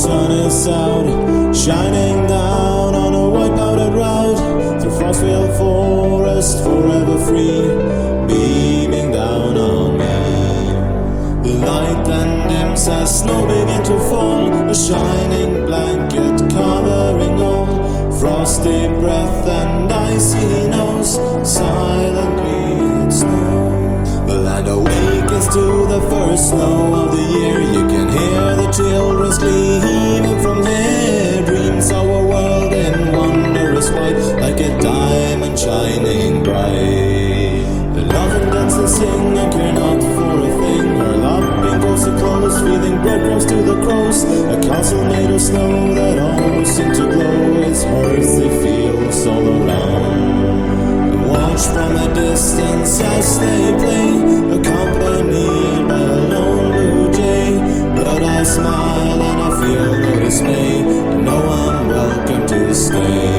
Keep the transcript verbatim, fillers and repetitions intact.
sun is out, shining down on a white powdered route through Frostvale Forest, forever free, beaming down on me. The light then dims as snow begin to fall, a shining blanket covering all, frosty breath and icy nose, silently it snows. The land awakens to the first snow of the year. You can hear the children's glee heaving from here. Dreams of a world in wondrous white, like a diamond shining bright. They love and dance and sing and care not for a thing. Curl up in cozy clothes, feeding breadcrumbs to the crows. A castle made of snow that almost seemed to glow. Its earthy fields all around. Watch from a distance as they play, accompanied by a lone blue jay. But I smile and I feel no dismay, I know I'm welcome to stay.